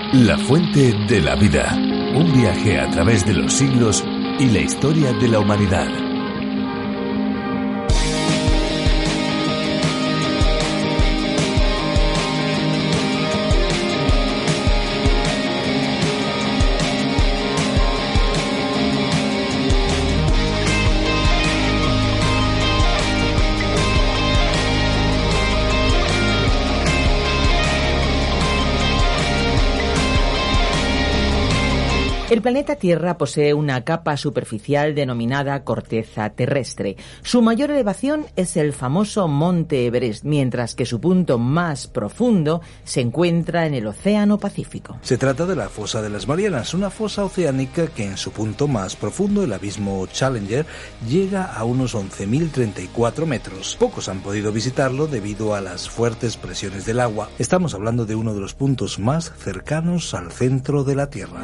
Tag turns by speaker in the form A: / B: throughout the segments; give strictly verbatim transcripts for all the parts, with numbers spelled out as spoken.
A: La fuente de la vida. Un viaje a través de los siglos y la historia de la humanidad.
B: El planeta Tierra posee una capa superficial denominada corteza terrestre. Su mayor elevación es el famoso Monte Everest, mientras que su punto más profundo se encuentra en el Océano Pacífico.
C: Se trata de la fosa de las Marianas, una fosa oceánica que en su punto más profundo, el abismo Challenger, llega a unos once mil treinta y cuatro metros. Pocos han podido visitarlo debido a las fuertes presiones del agua. Estamos hablando de uno de los puntos más cercanos al centro de la Tierra.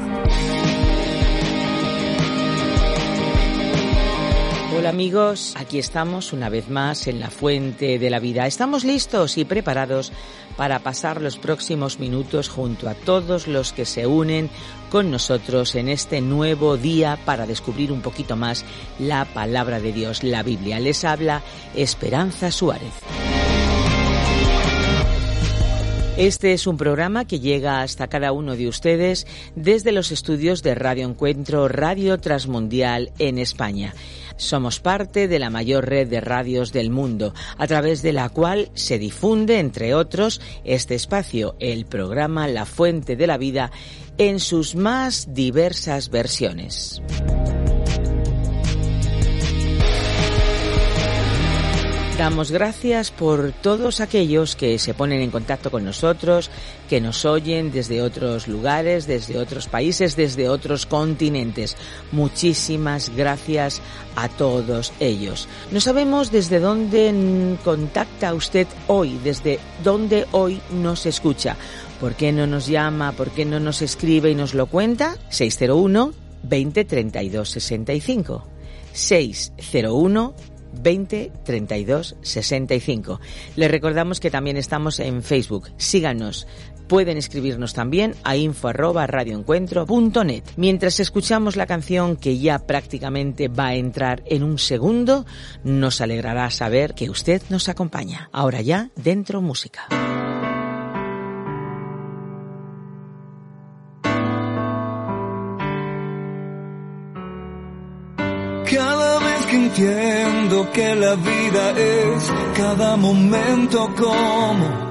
B: Hola amigos, aquí estamos una vez más en la Fuente de la Vida. Estamos listos y preparados para pasar los próximos minutos junto a todos los que se unen con nosotros en este nuevo día para descubrir un poquito más la palabra de Dios, la Biblia. Les habla Esperanza Suárez. Este es un programa que llega hasta cada uno de ustedes desde los estudios de Radio Encuentro, Radio Transmundial en España. Somos parte de la mayor red de radios del mundo, a través de la cual se difunde, entre otros, este espacio, el programa La Fuente de la Vida, en sus más diversas versiones. Damos gracias por todos aquellos que se ponen en contacto con nosotros, que nos oyen desde otros lugares, desde otros países, desde otros continentes. Muchísimas gracias a todos ellos. No sabemos desde dónde contacta usted hoy, desde dónde hoy nos escucha. ¿Por qué no nos llama? ¿Por qué no nos escribe y nos lo cuenta? seis cero uno, veinte, treinta y dos, sesenta y cinco. seis cero uno, veinte, treinta y dos, sesenta y cinco. Les recordamos que también estamos en Facebook. Síganos. Pueden escribirnos también a info arroba radioencuentro punto net. Mientras escuchamos la canción que ya prácticamente va a entrar en un segundo, nos alegrará saber que usted nos acompaña. Ahora ya, dentro música.
D: Cada vez que entiendo que la vida es cada momento como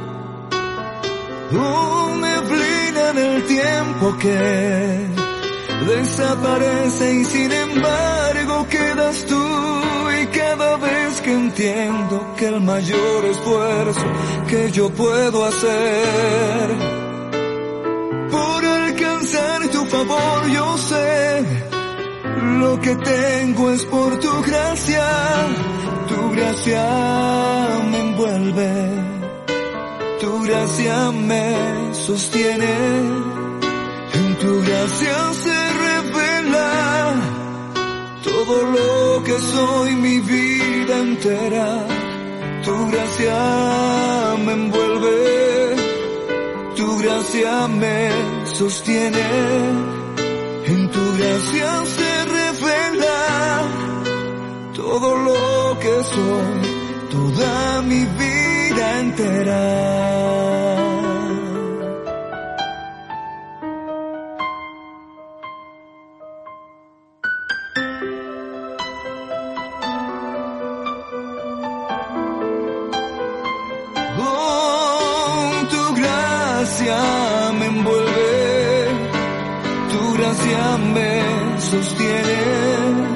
D: un neblina en el tiempo que desaparece y sin embargo quedas tú, y cada vez que entiendo que el mayor esfuerzo que yo puedo hacer por alcanzar tu favor, yo sé lo que tengo es por tu gracia, tu gracia me envuelve, tu gracia me sostiene, en tu gracia se revela todo lo que soy, mi vida entera, tu gracia me envuelve, tu gracia me sostiene, en tu gracia se todo lo que soy, toda mi vida entera. Oh, tu gracia me envuelve, tu gracia me sostiene.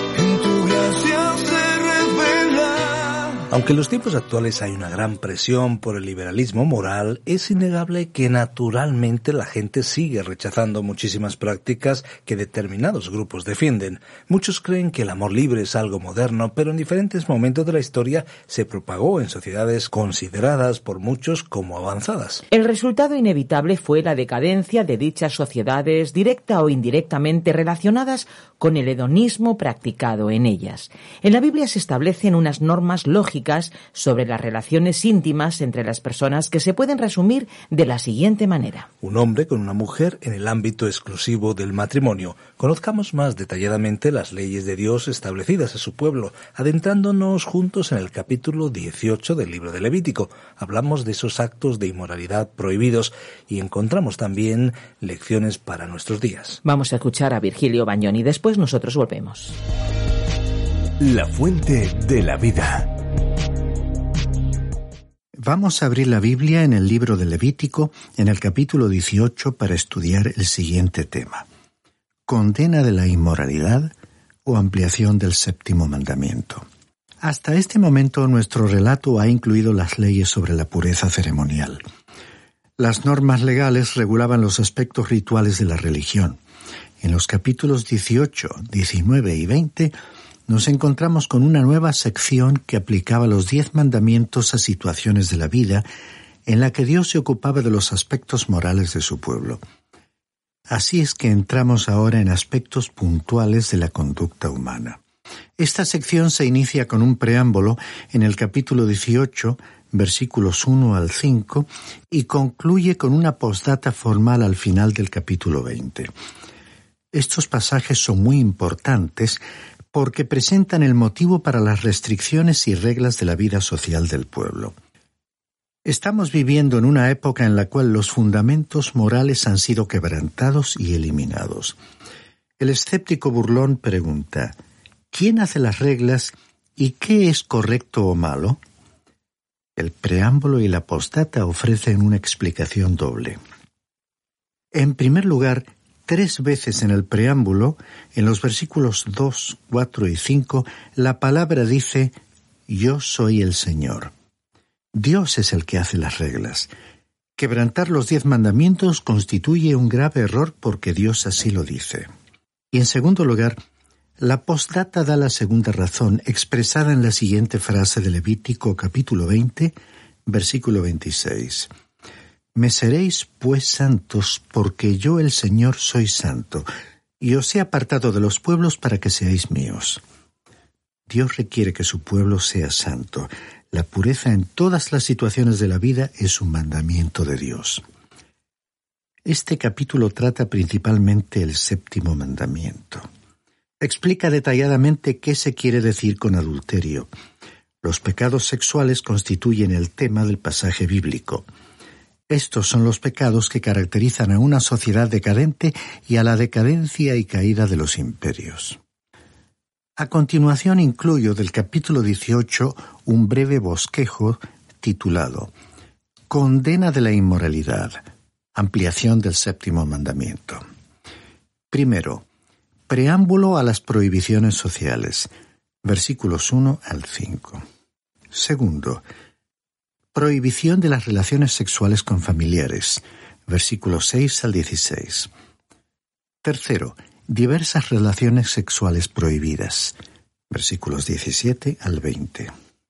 C: Aunque en los tiempos actuales hay una gran presión por el liberalismo moral, es innegable que naturalmente la gente sigue rechazando muchísimas prácticas que determinados grupos defienden. Muchos creen que el amor libre es algo moderno, pero en diferentes momentos de la historia se propagó en sociedades consideradas por muchos como avanzadas.
B: El resultado inevitable fue la decadencia de dichas sociedades, directa o indirectamente relacionadas con el hedonismo practicado en ellas. En la Biblia se establecen unas normas lógicas prácticas sobre las relaciones íntimas entre las personas que se pueden resumir de la siguiente manera.
C: Un hombre con una mujer en el ámbito exclusivo del matrimonio. Conozcamos más detalladamente las leyes de Dios establecidas a su pueblo, adentrándonos juntos en el capítulo dieciocho del libro de Levítico. Hablamos de esos actos de inmoralidad prohibidos y encontramos también lecciones para nuestros días.
B: Vamos a escuchar a Virgilio Bagnoni y después nosotros volvemos.
A: La fuente de la vida.
E: Vamos a abrir la Biblia en el libro de Levítico, en el capítulo dieciocho, para estudiar el siguiente tema: condena de la inmoralidad o ampliación del séptimo mandamiento. Hasta este momento nuestro relato ha incluido las leyes sobre la pureza ceremonial. Las normas legales regulaban los aspectos rituales de la religión. En los capítulos dieciocho, diecinueve y veinte nos encontramos con una nueva sección que aplicaba los diez mandamientos a situaciones de la vida en la que Dios se ocupaba de los aspectos morales de su pueblo. Así es que entramos ahora en aspectos puntuales de la conducta humana. Esta sección se inicia con un preámbulo en el capítulo dieciocho, versículos uno al cinco, y concluye con una postdata formal al final del capítulo veinte. Estos pasajes son muy importantes porque presentan el motivo para las restricciones y reglas de la vida social del pueblo. Estamos viviendo en una época en la cual los fundamentos morales han sido quebrantados y eliminados. El escéptico burlón pregunta: ¿quién hace las reglas y qué es correcto o malo? El preámbulo y la postdata ofrecen una explicación doble. En primer lugar, tres veces en el preámbulo, en los versículos dos, cuatro y cinco, la palabra dice: yo soy el Señor. Dios es el que hace las reglas. Quebrantar los diez mandamientos constituye un grave error porque Dios así lo dice. Y en segundo lugar, la postdata da la segunda razón, expresada en la siguiente frase de Levítico capítulo veinte, versículo veintiséis. Me seréis pues santos, porque yo el Señor soy santo, y os he apartado de los pueblos para que seáis míos. Dios requiere que su pueblo sea santo. La pureza en todas las situaciones de la vida es un mandamiento de Dios. Este capítulo trata principalmente el séptimo mandamiento. Explica detalladamente qué se quiere decir con adulterio. Los pecados sexuales constituyen el tema del pasaje bíblico. Estos son los pecados que caracterizan a una sociedad decadente y a la decadencia y caída de los imperios. A continuación incluyo del capítulo dieciocho un breve bosquejo titulado Condena de la inmoralidad, ampliación del séptimo mandamiento. Primero, preámbulo a las prohibiciones sociales, versículos uno al cinco. Segundo, prohibición de las relaciones sexuales con familiares, versículos seis al dieciséis. Tercero, diversas relaciones sexuales prohibidas, versículos diecisiete al veinte.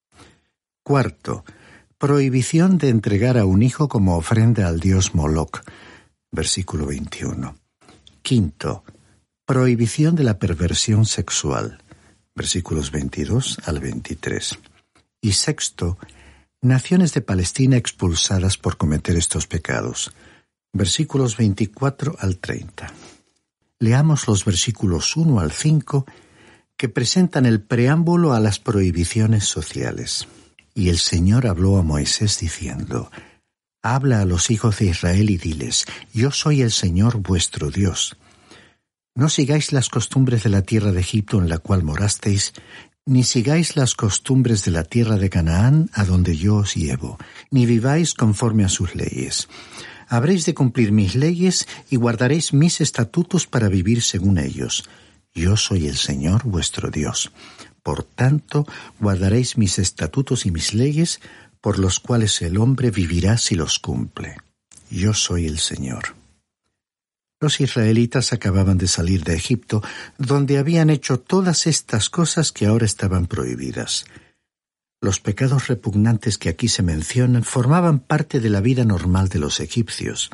E: Cuarto, prohibición de entregar a un hijo como ofrenda al dios Moloc, versículo veintiuno. Quinto, prohibición de la perversión sexual, versículos veintidós al veintitrés. Y sexto, naciones de Palestina expulsadas por cometer estos pecados, versículos veinticuatro al treinta. Leamos los versículos uno al cinco que presentan el preámbulo a las prohibiciones sociales. Y el Señor habló a Moisés diciendo: habla a los hijos de Israel y diles: yo soy el Señor vuestro Dios. No sigáis las costumbres de la tierra de Egipto en la cual morasteis, ni sigáis las costumbres de la tierra de Canaán a donde yo os llevo, ni viváis conforme a sus leyes. Habréis de cumplir mis leyes y guardaréis mis estatutos para vivir según ellos. Yo soy el Señor vuestro Dios. Por tanto, guardaréis mis estatutos y mis leyes, por los cuales el hombre vivirá si los cumple. Yo soy el Señor. Los israelitas acababan de salir de Egipto, donde habían hecho todas estas cosas que ahora estaban prohibidas. Los pecados repugnantes que aquí se mencionan formaban parte de la vida normal de los egipcios.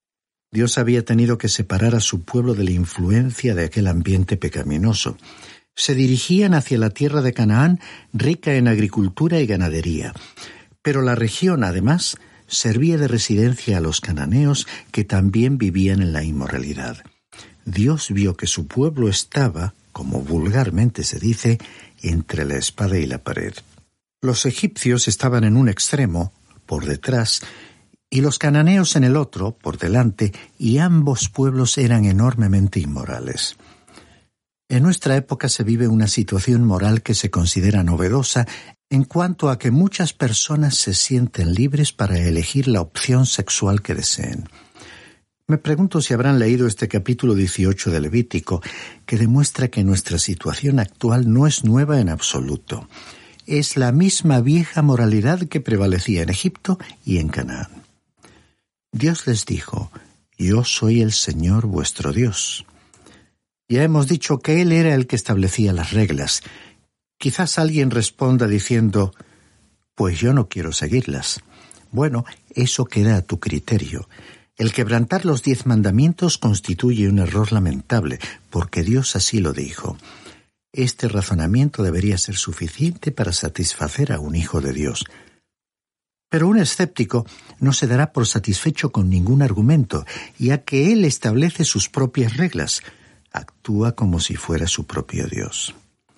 E: Dios había tenido que separar a su pueblo de la influencia de aquel ambiente pecaminoso. Se dirigían hacia la tierra de Canaán, rica en agricultura y ganadería. Pero la región, además, servía de residencia a los cananeos que también vivían en la inmoralidad. Dios vio que su pueblo estaba, como vulgarmente se dice, entre la espada y la pared. Los egipcios estaban en un extremo, por detrás, y los cananeos en el otro, por delante, y ambos pueblos eran enormemente inmorales. En nuestra época se vive una situación moral que se considera novedosa en cuanto a que muchas personas se sienten libres para elegir la opción sexual que deseen. Me pregunto si habrán leído este capítulo dieciocho de Levítico, que demuestra que nuestra situación actual no es nueva en absoluto. Es la misma vieja moralidad que prevalecía en Egipto y en Canaán. Dios les dijo: «Yo soy el Señor vuestro Dios». Ya hemos dicho que Él era el que establecía las reglas. Quizás alguien responda diciendo: «Pues yo no quiero seguirlas». Bueno, eso queda a tu criterio. El quebrantar los diez mandamientos constituye un error lamentable, porque Dios así lo dijo. Este razonamiento debería ser suficiente para satisfacer a un hijo de Dios. Pero un escéptico no se dará por satisfecho con ningún argumento, ya que él establece sus propias reglas. Actúa como si fuera su propio Dios.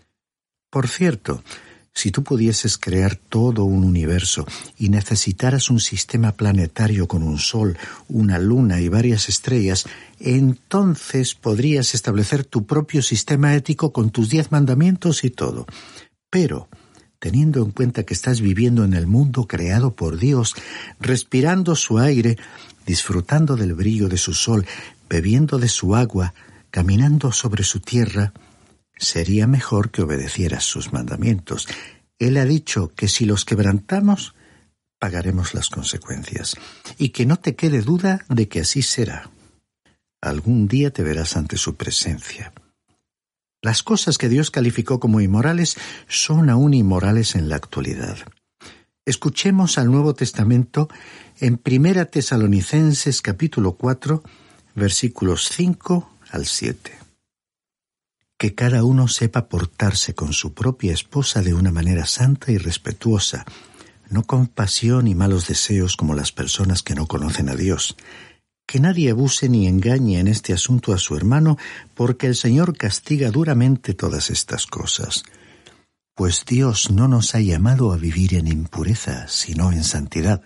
E: Por cierto, si tú pudieses crear todo un universo y necesitaras un sistema planetario con un sol, una luna y varias estrellas, entonces podrías establecer tu propio sistema ético con tus diez mandamientos y todo. Pero, teniendo en cuenta que estás viviendo en el mundo creado por Dios, respirando su aire, disfrutando del brillo de su sol, bebiendo de su agua, caminando sobre su tierra, sería mejor que obedecieras sus mandamientos. Él ha dicho que si los quebrantamos, pagaremos las consecuencias, y que no te quede duda de que así será. Algún día te verás ante su presencia. Las cosas que Dios calificó como inmorales son aún inmorales en la actualidad. Escuchemos al Nuevo Testamento en Primera Tesalonicenses capítulo cuatro, versículos cinco al siete. Que cada uno sepa portarse con su propia esposa de una manera santa y respetuosa, no con pasión y malos deseos como las personas que no conocen a Dios. Que nadie abuse ni engañe en este asunto a su hermano, porque el Señor castiga duramente todas estas cosas. Pues Dios no nos ha llamado a vivir en impureza, sino en santidad.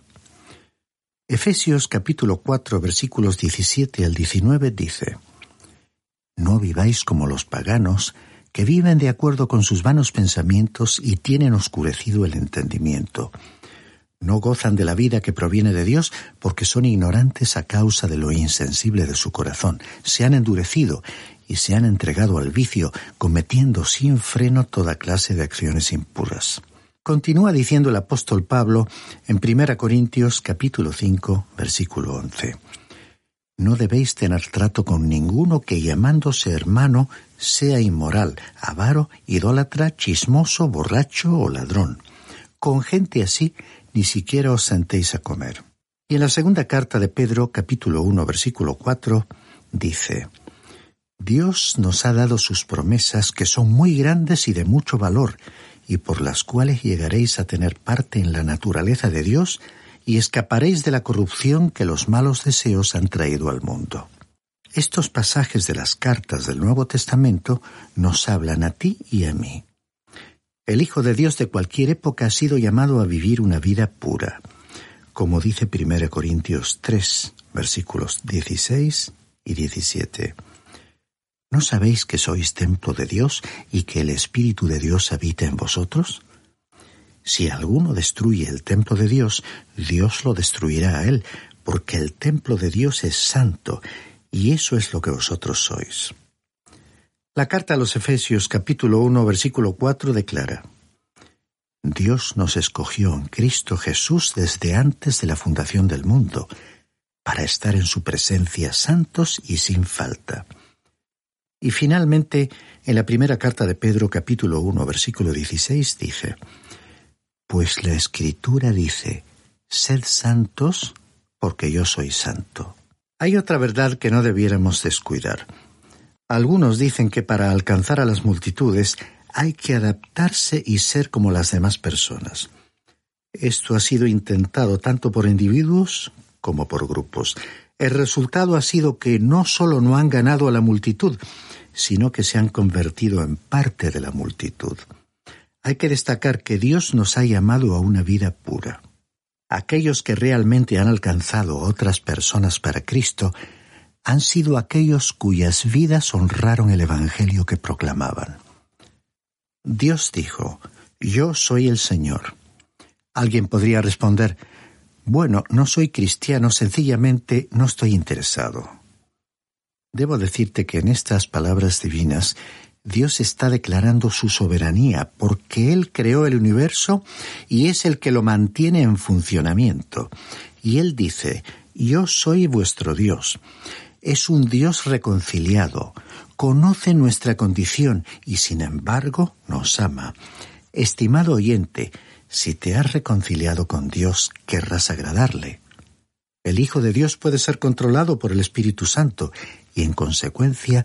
E: Efesios capítulo cuatro, versículos diecisiete al diecinueve dice: «No viváis como los paganos, que viven de acuerdo con sus vanos pensamientos y tienen oscurecido el entendimiento. No gozan de la vida que proviene de Dios porque son ignorantes a causa de lo insensible de su corazón. Se han endurecido y se han entregado al vicio, cometiendo sin freno toda clase de acciones impuras». Continúa diciendo el apóstol Pablo en Primera Corintios capítulo cinco, versículo once. «No debéis tener trato con ninguno que llamándose hermano sea inmoral, avaro, idólatra, chismoso, borracho o ladrón. Con gente así ni siquiera os sentéis a comer». Y en la segunda carta de Pedro, capítulo uno, versículo cuatro, dice: «Dios nos ha dado sus promesas que son muy grandes y de mucho valor, y por las cuales llegaréis a tener parte en la naturaleza de Dios, y escaparéis de la corrupción que los malos deseos han traído al mundo». Estos pasajes de las cartas del Nuevo Testamento nos hablan a ti y a mí. El Hijo de Dios de cualquier época ha sido llamado a vivir una vida pura, como dice Primera Corintios tres, versículos dieciséis y diecisiete. ¿No sabéis que sois templo de Dios y que el Espíritu de Dios habita en vosotros? Si alguno destruye el templo de Dios, Dios lo destruirá a él, porque el templo de Dios es santo, y eso es lo que vosotros sois. La carta a los Efesios capítulo uno, versículo cuatro declara: «Dios nos escogió en Cristo Jesús desde antes de la fundación del mundo, para estar en su presencia santos y sin falta». Y finalmente, en la primera carta de Pedro capítulo uno, versículo dieciséis dice: «Pues la Escritura dice, sed santos, porque yo soy santo». Hay otra verdad que no debiéramos descuidar. Algunos dicen que para alcanzar a las multitudes hay que adaptarse y ser como las demás personas. Esto ha sido intentado tanto por individuos como por grupos. El resultado ha sido que no solo no han ganado a la multitud, sino que se han convertido en parte de la multitud. Hay que destacar que Dios nos ha llamado a una vida pura. Aquellos que realmente han alcanzado a otras personas para Cristo han sido aquellos cuyas vidas honraron el Evangelio que proclamaban. Dios dijo, «Yo soy el Señor». Alguien podría responder, «Bueno, no soy cristiano, sencillamente no estoy interesado». Debo decirte que en estas palabras divinas, Dios está declarando su soberanía, porque Él creó el universo y es el que lo mantiene en funcionamiento. Y Él dice, «Yo soy vuestro Dios». Es un Dios reconciliado, conoce nuestra condición y sin embargo nos ama. Estimado oyente, si te has reconciliado con Dios, querrás agradarle. El Hijo de Dios puede ser controlado por el Espíritu Santo y en consecuencia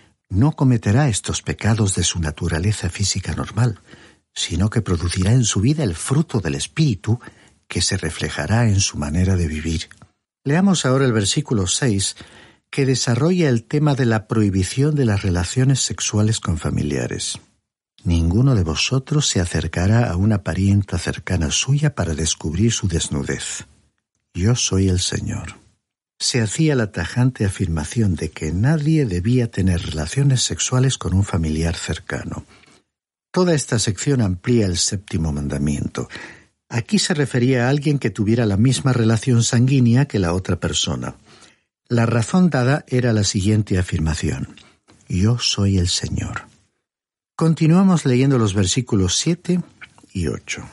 E: no cometerá estos pecados de su naturaleza física normal, sino que producirá en su vida el fruto del Espíritu que se reflejará en su manera de vivir. Leamos ahora el versículo seis, que desarrolla el tema de la prohibición de las relaciones sexuales con familiares. Ninguno de vosotros se acercará a una parienta cercana suya para descubrir su desnudez. Yo soy el Señor. Se hacía la tajante afirmación de que nadie debía tener relaciones sexuales con un familiar cercano. Toda esta sección amplía el séptimo mandamiento. Aquí se refería a alguien que tuviera la misma relación sanguínea que la otra persona. La razón dada era la siguiente afirmación: Yo soy el Señor. Continuamos leyendo los versículos siete y ocho.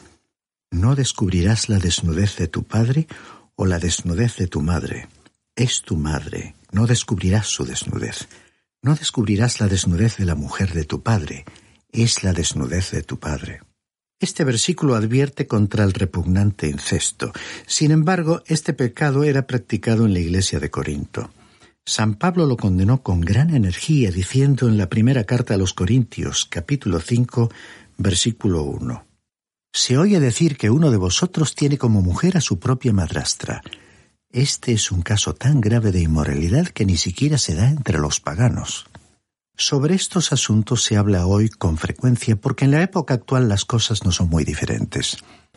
E: No descubrirás la desnudez de tu padre o la desnudez de tu madre. Es tu madre, no descubrirás su desnudez. No descubrirás la desnudez de la mujer de tu padre, es la desnudez de tu padre. Este versículo advierte contra el repugnante incesto. Sin embargo, este pecado era practicado en la iglesia de Corinto. San Pablo lo condenó con gran energía, diciendo en la primera carta a los Corintios, capítulo cinco, versículo uno. Se oye decir que uno de vosotros tiene como mujer a su propia madrastra. Este es un caso tan grave de inmoralidad que ni siquiera se da entre los paganos. Sobre estos asuntos se habla hoy con frecuencia porque en la época actual las cosas no son muy diferentes.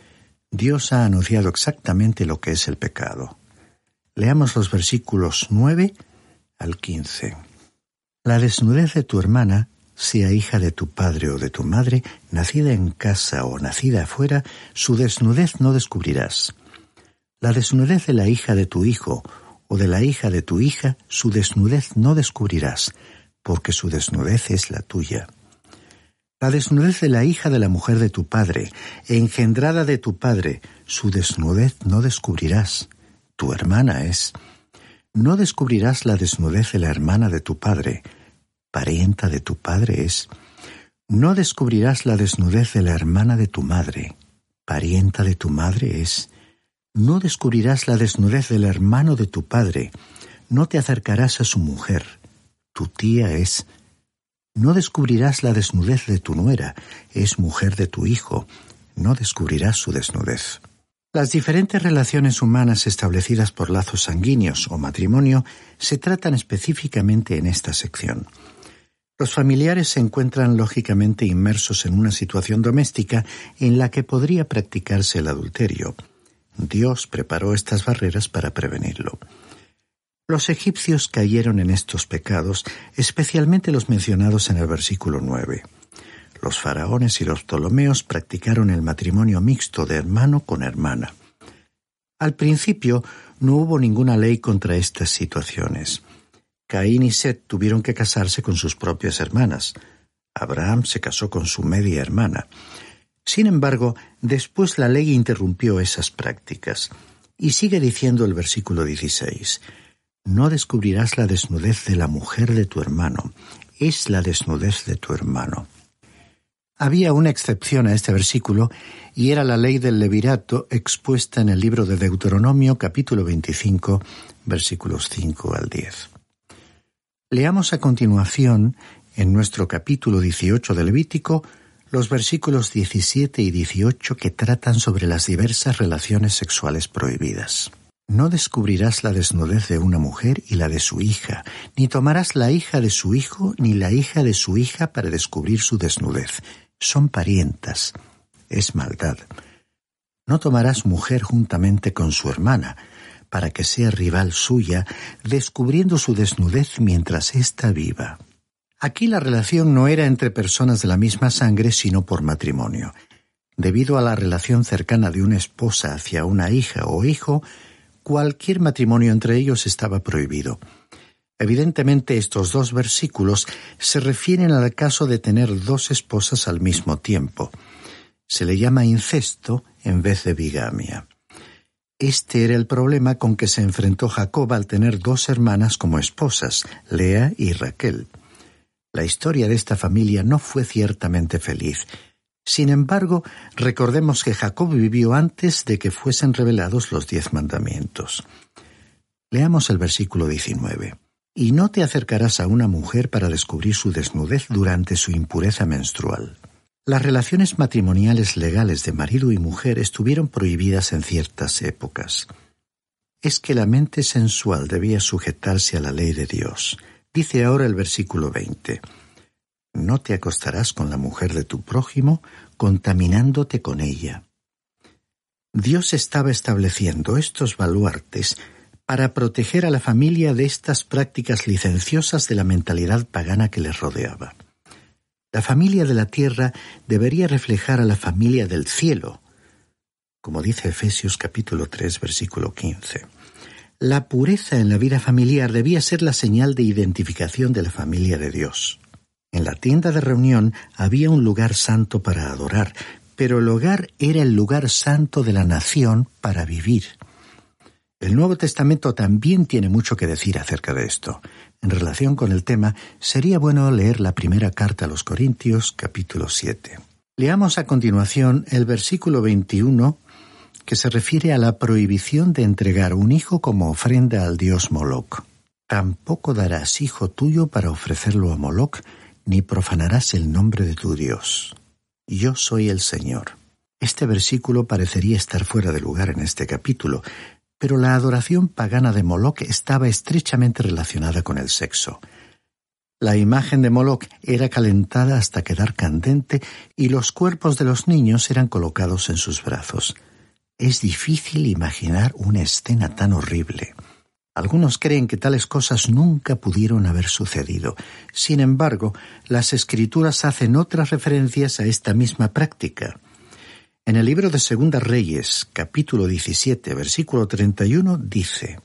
E: Dios ha anunciado exactamente lo que es el pecado. Leamos los versículos nueve al quince. La desnudez de tu hermana, sea hija de tu padre o de tu madre, nacida en casa o nacida afuera, su desnudez no descubrirás. La desnudez de la hija de tu hijo o de la hija de tu hija, su desnudez no descubrirás, porque su desnudez es la tuya. La desnudez de la hija de la mujer de tu padre, engendrada de tu padre, su desnudez no descubrirás, tu hermana es. No descubrirás la desnudez de la hermana de tu padre, parienta de tu padre es. No descubrirás la desnudez de la hermana de tu madre, parienta de tu madre es. No descubrirás la desnudez del hermano de tu padre, no te acercarás a su mujer, tu tía es. No descubrirás la desnudez de tu nuera, es mujer de tu hijo, no descubrirás su desnudez. Las diferentes relaciones humanas establecidas por lazos sanguíneos o matrimonio se tratan específicamente en esta sección. Los familiares se encuentran lógicamente inmersos en una situación doméstica en la que podría practicarse el adulterio. Dios preparó estas barreras para prevenirlo. Los egipcios cayeron en estos pecados, especialmente los mencionados en el versículo nueve. Los faraones y los ptolomeos practicaron el matrimonio mixto de hermano con hermana. Al principio no hubo ninguna ley contra estas situaciones. Caín y Set tuvieron que casarse con sus propias hermanas. Abraham se casó con su media hermana. Sin embargo, después la ley interrumpió esas prácticas. Y sigue diciendo el versículo dieciséis. No descubrirás la desnudez de la mujer de tu hermano, es la desnudez de tu hermano. Había una excepción a este versículo, y era la ley del levirato expuesta en el libro de Deuteronomio, capítulo veinticinco, versículos cinco al diez. Leamos a continuación, en nuestro capítulo dieciocho de Levítico, los versículos diecisiete y dieciocho que tratan sobre las diversas relaciones sexuales prohibidas. No descubrirás la desnudez de una mujer y la de su hija, ni tomarás la hija de su hijo ni la hija de su hija para descubrir su desnudez. Son parientas. Es maldad. No tomarás mujer juntamente con su hermana, para que sea rival suya, descubriendo su desnudez mientras ésta viva. Aquí la relación no era entre personas de la misma sangre, sino por matrimonio. Debido a la relación cercana de una esposa hacia una hija o hijo, cualquier matrimonio entre ellos estaba prohibido. Evidentemente, estos dos versículos se refieren al caso de tener dos esposas al mismo tiempo. Se le llama incesto en vez de bigamia. Este era el problema con que se enfrentó Jacob al tener dos hermanas como esposas, Lea y Raquel. La historia de esta familia no fue ciertamente feliz. Sin embargo, recordemos que Jacob vivió antes de que fuesen revelados los diez mandamientos. Leamos el versículo diecinueve. Y no te acercarás a una mujer para descubrir su desnudez durante su impureza menstrual. Las relaciones matrimoniales legales de marido y mujer estuvieron prohibidas en ciertas épocas. Es que la mente sensual debía sujetarse a la ley de Dios. Dice ahora el versículo veinte. No te acostarás con la mujer de tu prójimo, contaminándote con ella. Dios estaba estableciendo estos baluartes para proteger a la familia de estas prácticas licenciosas de la mentalidad pagana que les rodeaba. La familia de la tierra debería reflejar a la familia del cielo, como dice Efesios capítulo tres, versículo quince. La pureza en la vida familiar debía ser la señal de identificación de la familia de Dios. En la tienda de reunión había un lugar santo para adorar, pero el hogar era el lugar santo de la nación para vivir. El Nuevo Testamento también tiene mucho que decir acerca de esto. En relación con el tema, sería bueno leer la primera carta a los Corintios, capítulo siete. Leamos a continuación el versículo veintiuno, que se refiere a la prohibición de entregar un hijo como ofrenda al dios Moloc. Tampoco darás hijo tuyo para ofrecerlo a Moloc, ni profanarás el nombre de tu Dios. Yo soy el Señor. Este versículo parecería estar fuera de lugar en este capítulo, pero la adoración pagana de Moloc estaba estrechamente relacionada con el sexo. La imagen de Moloc era calentada hasta quedar candente y los cuerpos de los niños eran colocados en sus brazos. Es difícil imaginar una escena tan horrible. Algunos creen que tales cosas nunca pudieron haber sucedido. Sin embargo, las Escrituras hacen otras referencias a esta misma práctica. En el libro de Segunda Reyes, capítulo diecisiete, versículo treinta y uno, dice: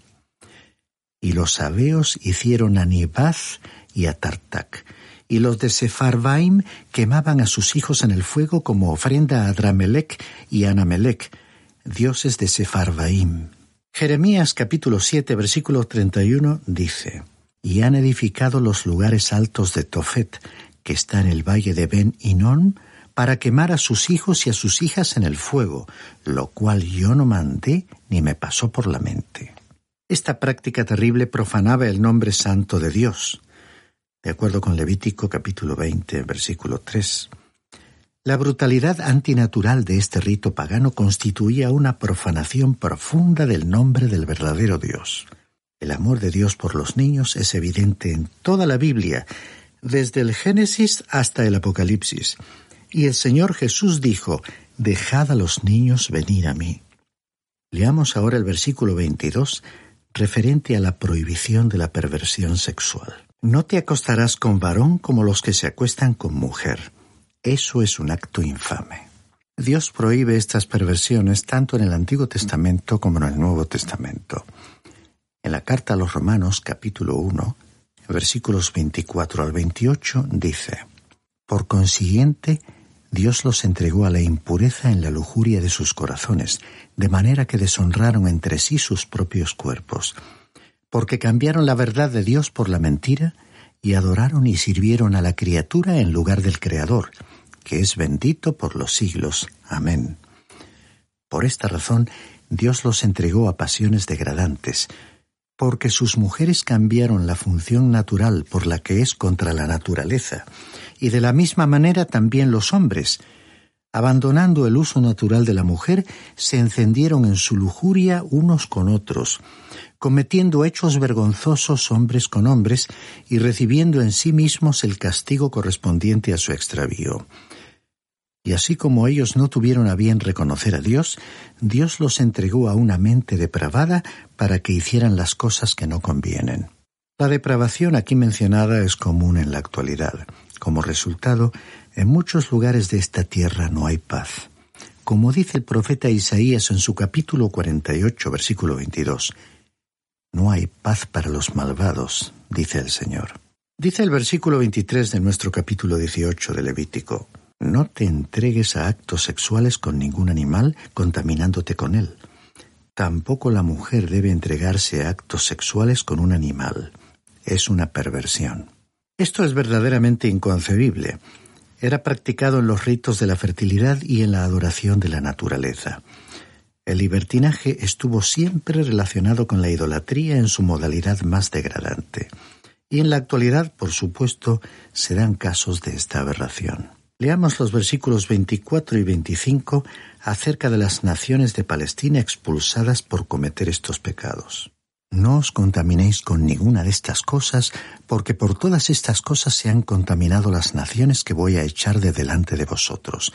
E: Y los sabeos hicieron a Nibaz y a Tartac, y los de Sepharvaim quemaban a sus hijos en el fuego como ofrenda a Adramelech y a Anamelech, dioses de Sepharvaim. Jeremías capítulo siete, versículo treinta y uno, dice: Y han edificado los lugares altos de Tofet, que está en el valle de Ben Hinnom, para quemar a sus hijos y a sus hijas en el fuego, lo cual yo no mandé ni me pasó por la mente. Esta práctica terrible profanaba el nombre santo de Dios, de acuerdo con Levítico capítulo veinte, versículo tres. La brutalidad antinatural de este rito pagano constituía una profanación profunda del nombre del verdadero Dios. El amor de Dios por los niños es evidente en toda la Biblia, desde el Génesis hasta el Apocalipsis. Y el Señor Jesús dijo: «Dejad a los niños venir a mí». Leamos ahora el versículo veintidós, referente a la prohibición de la perversión sexual. «No te acostarás con varón como los que se acuestan con mujer. Eso es un acto infame». Dios prohíbe estas perversiones tanto en el Antiguo Testamento como en el Nuevo Testamento. En la carta a los Romanos, capítulo uno, versículos veinticuatro al veintiocho, dice: «Por consiguiente, Dios los entregó a la impureza en la lujuria de sus corazones, de manera que deshonraron entre sí sus propios cuerpos, porque cambiaron la verdad de Dios por la mentira y adoraron y sirvieron a la criatura en lugar del Creador, que es bendito por los siglos. Amén. Por esta razón, Dios los entregó a pasiones degradantes, porque sus mujeres cambiaron la función natural por la que es contra la naturaleza, y de la misma manera también los hombres, abandonando el uso natural de la mujer, se encendieron en su lujuria unos con otros, cometiendo hechos vergonzosos hombres con hombres y recibiendo en sí mismos el castigo correspondiente a su extravío. Y así como ellos no tuvieron a bien reconocer a Dios, Dios los entregó a una mente depravada para que hicieran las cosas que no convienen. La depravación aquí mencionada es común en la actualidad. Como resultado, en muchos lugares de esta tierra no hay paz. Como dice el profeta Isaías en su capítulo cuarenta y ocho, versículo veintidós, «No hay paz para los malvados», dice el Señor. Dice el versículo veintitrés de nuestro capítulo dieciocho de Levítico, «No te entregues a actos sexuales con ningún animal, contaminándote con él. Tampoco la mujer debe entregarse a actos sexuales con un animal. Es una perversión». Esto es verdaderamente inconcebible. Era practicado en los ritos de la fertilidad y en la adoración de la naturaleza. El libertinaje estuvo siempre relacionado con la idolatría en su modalidad más degradante. Y en la actualidad, por supuesto, se dan casos de esta aberración. Leamos los versículos veinticuatro y veinticinco acerca de las naciones de Palestina expulsadas por cometer estos pecados. «No os contaminéis con ninguna de estas cosas, porque por todas estas cosas se han contaminado las naciones que voy a echar de delante de vosotros.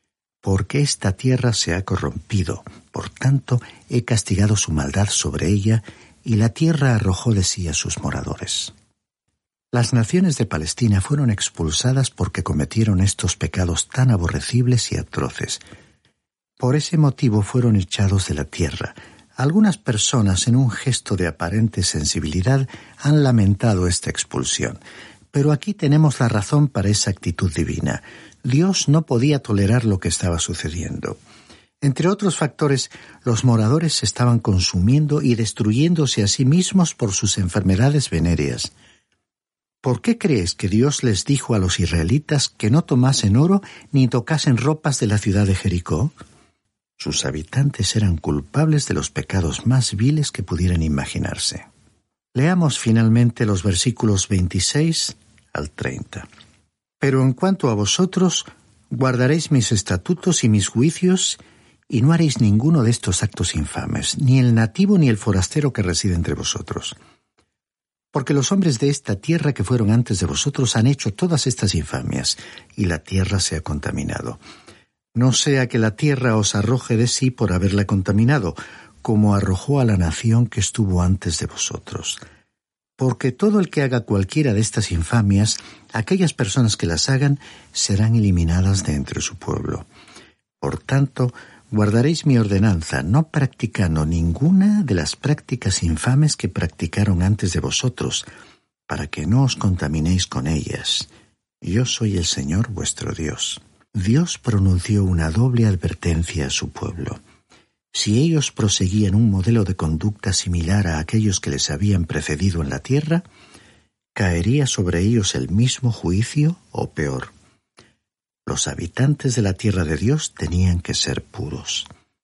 E: Porque esta tierra se ha corrompido, por tanto he castigado su maldad sobre ella, y la tierra arrojó de sí a sus moradores». Las naciones de Palestina fueron expulsadas porque cometieron estos pecados tan aborrecibles y atroces. Por ese motivo fueron echados de la tierra. Algunas personas, en un gesto de aparente sensibilidad, han lamentado esta expulsión. Pero aquí tenemos la razón para esa actitud divina. Dios no podía tolerar lo que estaba sucediendo. Entre otros factores, los moradores se estaban consumiendo y destruyéndose a sí mismos por sus enfermedades venéreas. ¿Por qué crees que Dios les dijo a los israelitas que no tomasen oro ni tocasen ropas de la ciudad de Jericó? Sus habitantes eran culpables de los pecados más viles que pudieran imaginarse. Leamos finalmente los versículos veintiséis al treinta. «Pero en cuanto a vosotros, guardaréis mis estatutos y mis juicios, y no haréis ninguno de estos actos infames, ni el nativo ni el forastero que reside entre vosotros. Porque los hombres de esta tierra que fueron antes de vosotros han hecho todas estas infamias, y la tierra se ha contaminado. No sea que la tierra os arroje de sí por haberla contaminado, como arrojó a la nación que estuvo antes de vosotros. Porque todo el que haga cualquiera de estas infamias, aquellas personas que las hagan, serán eliminadas de entre su pueblo. Por tanto, guardaréis mi ordenanza, no practicando ninguna de las prácticas infames que practicaron antes de vosotros, para que no os contaminéis con ellas. Yo soy el Señor vuestro Dios». Dios pronunció una doble advertencia a su pueblo. Si ellos proseguían un modelo de conducta similar a aquellos que les habían precedido en la tierra, caería sobre ellos el mismo juicio o peor. Los habitantes de la tierra de Dios tenían que ser puros.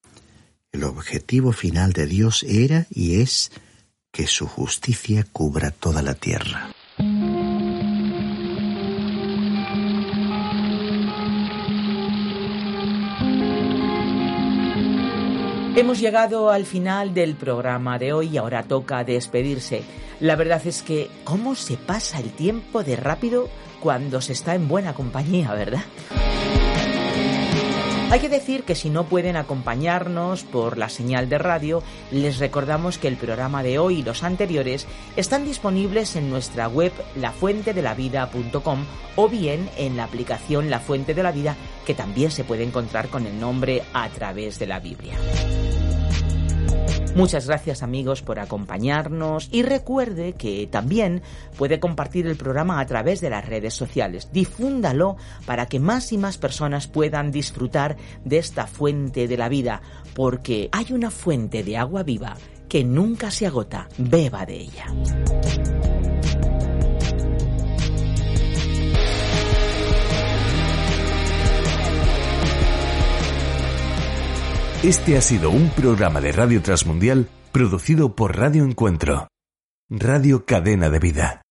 E: El objetivo final de Dios era y es que su justicia cubra toda la tierra.
B: Hemos llegado al final del programa de hoy y ahora toca despedirse. La verdad es que cómo se pasa el tiempo de rápido cuando se está en buena compañía, ¿verdad? Hay que decir que si no pueden acompañarnos por la señal de radio, les recordamos que el programa de hoy y los anteriores están disponibles en nuestra web la fuente de la vida punto com o bien en la aplicación La Fuente de la Vida, que también se puede encontrar con el nombre A Través de la Biblia. Muchas gracias, amigos, por acompañarnos y recuerde que también puede compartir el programa a través de las redes sociales. Difúndalo para que más y más personas puedan disfrutar de esta fuente de la vida, porque hay una fuente de agua viva que nunca se agota. Beba de ella.
A: Este ha sido un programa de Radio Transmundial producido por Radio Encuentro. Radio Cadena de Vida.